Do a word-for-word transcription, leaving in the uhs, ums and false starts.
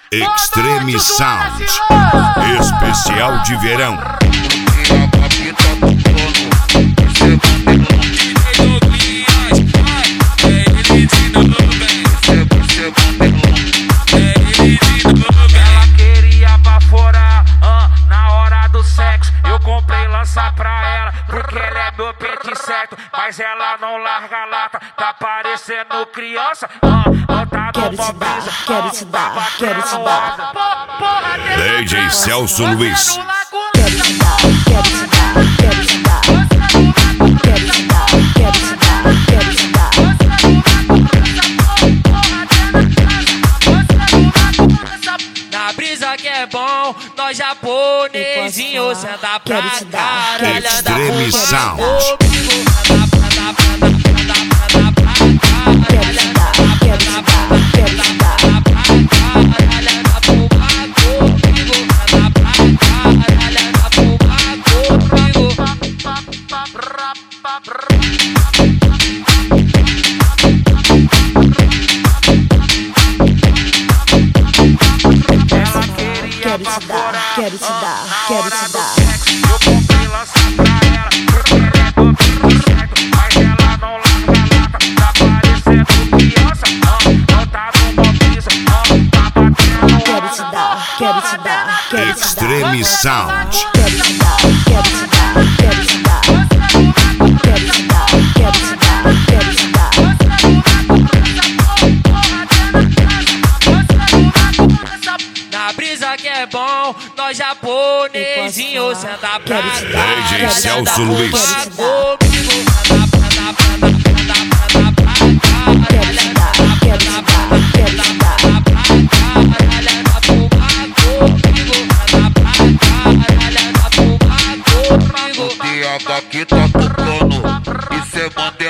Extreme Sound, especial de verão. Ela queria baforar uh, na hora do sexo. Eu comprei lança pra ela porque ela é meu pente certo. Mas ela não larga a lata, tá parecendo criança. Uh, tá Quero te dar, quero te dar, quero te dar. D J Celso Luiz. Quero te dar, quero te dar, quero te dar. Quero te dar, quero te dar, quero te dar. Na brisa que é bom, nós japonesinhos senta pra caralho. Extreme Sound. Quero te dar, quero te dar, quero te dar. Quero te dar, quero te dar, quero te dar. Eu comprei lança pra ela porque ela é do bico certo. Mas ela não larga a lata, tá parecendo criança. Não tá numa brisa, tá batendo. Quero te dar, quero te dar, quero te dar. Extreme Sound. Quero te dar, quero te dar, quero te dar. Quero te dar, quero te dar, quero te dar. Na brisa que é bom, nós japonesinhos senta pra D J Celso Luiz. Quero te dar, quero te dar, quero te dar. Dia daqui tá tocando, isso é bandeira.